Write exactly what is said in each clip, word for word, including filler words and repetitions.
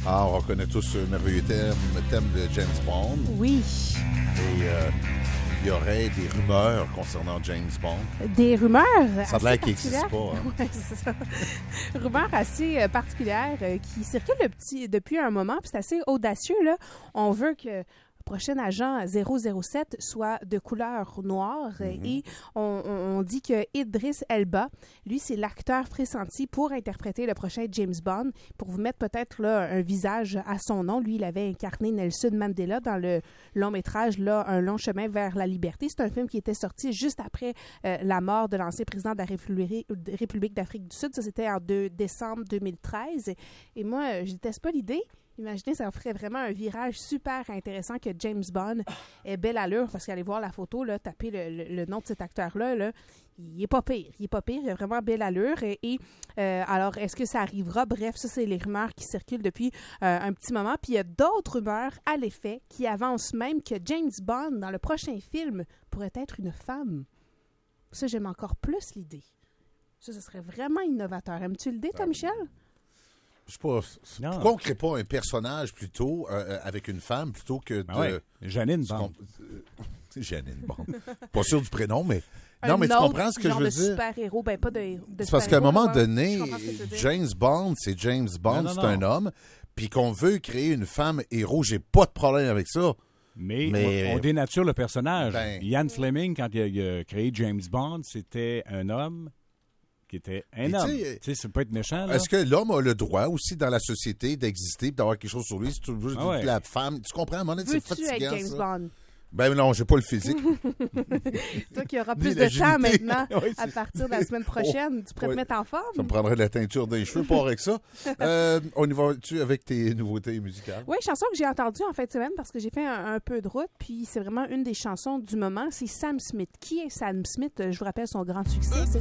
Ah, on reconnaît tous ce merveilleux thème, thème de James Bond. Oui. Et euh, il y aurait des rumeurs concernant James Bond. Des rumeurs Ça a l'air qu'il n'existe pas. Hein? Oui, c'est ça. Rumeurs assez euh, particulières euh, qui circulent le petit, depuis un moment, puis c'est assez audacieux, là. On veut que le prochain agent zéro zéro sept soit de couleur noire mm-hmm. et on, on, on dit que Idris Elba, lui, c'est l'acteur pressenti pour interpréter le prochain James Bond, pour vous mettre peut-être là un visage à son nom. Lui, il avait incarné Nelson Mandela dans le long métrage là, Un long chemin vers la liberté. C'est un film qui était sorti juste après euh, la mort de l'ancien président de la République, République d'Afrique du Sud. Ça, c'était en deux, décembre deux mille treize. Et, et moi, je déteste pas l'idée. Imaginez, ça ferait vraiment un virage super intéressant que James Bond ait belle allure, parce qu'allez voir la photo, là, taper le, le, le nom de cet acteur-là, là, il est pas pire. Il est pas pire, il a vraiment belle allure. Et, et euh, alors, est-ce que ça arrivera? Bref, ça, c'est les rumeurs qui circulent depuis euh, un petit moment. Puis il y a d'autres rumeurs à l'effet qui avancent même que James Bond, dans le prochain film, pourrait être une femme. Ça, j'aime encore plus l'idée. Ça, ce serait vraiment innovateur. Aimes-tu l'idée, toi, Michel? Je sais pas. Non. Pourquoi on ne crée pas un personnage plutôt euh, avec une femme plutôt que de. Ah ouais. Janine Bond. C'est Janine Bond. Pas sûr du prénom, mais. Un non, mais tu comprends ce que je veux de dire? super-héros, ben pas de, de c'est parce qu'à un moment ouais, donné, James Bond, c'est James Bond, non, non, c'est non. un homme, puis qu'on veut créer une femme héros, j'ai pas de problème avec ça. Mais, mais... on dénature le personnage. Ben... Ian Fleming, quand il a créé James Bond, c'était un homme qui était un homme. Tu sais, ça peut être méchant. Là. Est-ce que l'homme a le droit aussi dans la société d'exister et d'avoir quelque chose sur lui? Si tu veux ah ouais. la femme, tu comprends? À un moment donné, c'est fatigant, James ça. Bond? Ben non, j'ai pas le physique. Toi qui auras plus de temps maintenant oui, à partir de la semaine prochaine, oh, tu pourrais ouais. te mettre en forme? Ça me prendrait de la teinture des cheveux, pas avec ça. euh, on y va-tu avec tes nouveautés musicales? Oui, chanson que j'ai entendue en fin de semaine parce que j'ai fait un, un peu de route, puis c'est vraiment une des chansons du moment. C'est Sam Smith. Qui est Sam Smith? Je vous rappelle son grand succès. C'est...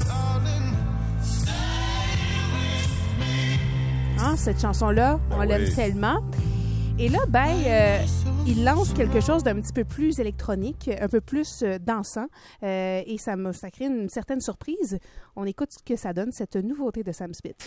Ah, cette chanson-là, on ah l'aime oui. tellement. Et là, ben, euh, il lance quelque chose d'un petit peu plus électronique, un peu plus euh, dansant, euh, et ça, me, ça crée une certaine surprise. On écoute ce que ça donne, cette nouveauté de Sam Smith.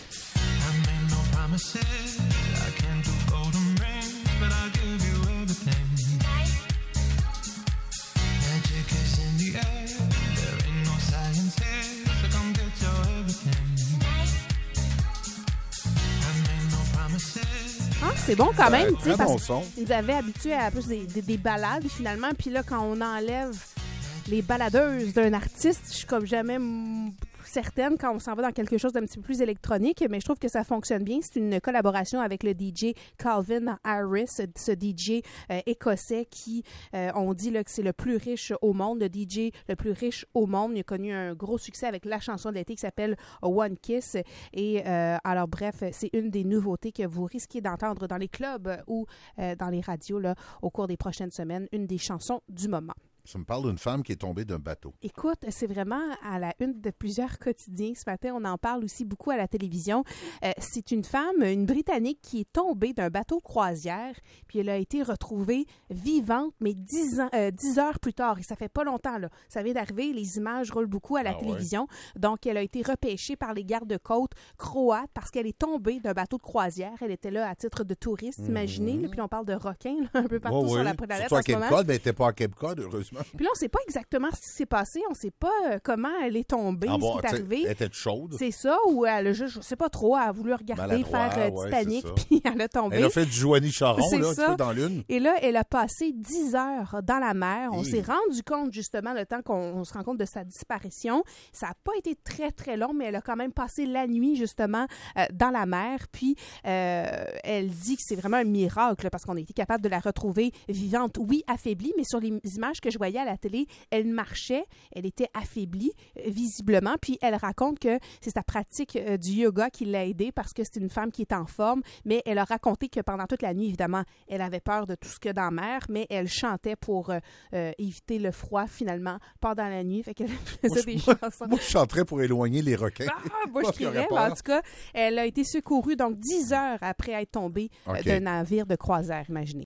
Ah, c'est bon quand même, tu sais, parce bon qu'ils nous avaient habitués à plus des, des, des balades, finalement, puis là, quand on enlève les baladeuses d'un artiste, je suis comme jamais m- certaine quand on s'en va dans quelque chose d'un petit peu plus électronique, mais je trouve que ça fonctionne bien. C'est une collaboration avec le D J Calvin Harris, ce D J euh, écossais qui, euh, on dit là, que c'est le plus riche au monde, le D J le plus riche au monde. Il a connu un gros succès avec la chanson de l'été qui s'appelle One Kiss. Et euh, alors bref, c'est une des nouveautés que vous risquez d'entendre dans les clubs ou euh, dans les radios là, au cours des prochaines semaines, une des chansons du moment. Ça me parle d'une femme qui est tombée d'un bateau. Écoute, c'est vraiment à la une de plusieurs quotidiens. Ce matin, on en parle aussi beaucoup à la télévision. Euh, c'est une femme, une Britannique, qui est tombée d'un bateau croisière, puis elle a été retrouvée vivante, mais dix ans, euh, dix heures plus tard. Et ça fait pas longtemps, là. Ça vient d'arriver, les images roulent beaucoup à la ah télévision. Ouais. Donc, elle a été repêchée par les gardes-côtes croates parce qu'elle est tombée d'un bateau de croisière. Elle était là à titre de touriste, mm-hmm. imaginez. Là, puis on parle de requins, là, un peu partout oh, sur oui. la planète Surtout en à Cape Cod, mais elle n'était pas à Cape Cod, heureusement. Puis là, on ne sait pas exactement ce qui s'est passé. On ne sait pas euh, comment elle est tombée, ah bon, ce qui est arrivé. Elle était chaude. C'est ça, ou elle a juste, je ne sais pas trop, elle a voulu regarder, faire euh, ouais, Titanic, puis elle a tombé. Elle a fait du Joanie Charon, c'est là, ça. Dans l'une. Et là, elle a passé dix heures dans la mer. On oui. s'est rendu compte, justement, le temps qu'on on se rend compte de sa disparition. Ça n'a pas été très, très long, mais elle a quand même passé la nuit, justement, euh, dans la mer. Puis, euh, elle dit que c'est vraiment un miracle, parce qu'on a été capable de la retrouver vivante, oui, affaiblie, mais sur les images que je voyais à la télé, elle marchait, elle était affaiblie, euh, visiblement, puis elle raconte que c'est sa pratique euh, du yoga qui l'a aidée parce que c'est une femme qui est en forme, mais elle a raconté que pendant toute la nuit, évidemment, elle avait peur de tout ce qu'il y a dans la mer, mais elle chantait pour euh, euh, éviter le froid, finalement, pendant la nuit, fait qu'elle faisait moi, des moi, chansons. Moi, je chanterais pour éloigner les requins. Ah, moi, je criais, mais en tout cas, elle a été secourue, donc dix heures après être tombée okay. euh, d'un navire de croisière, imaginez.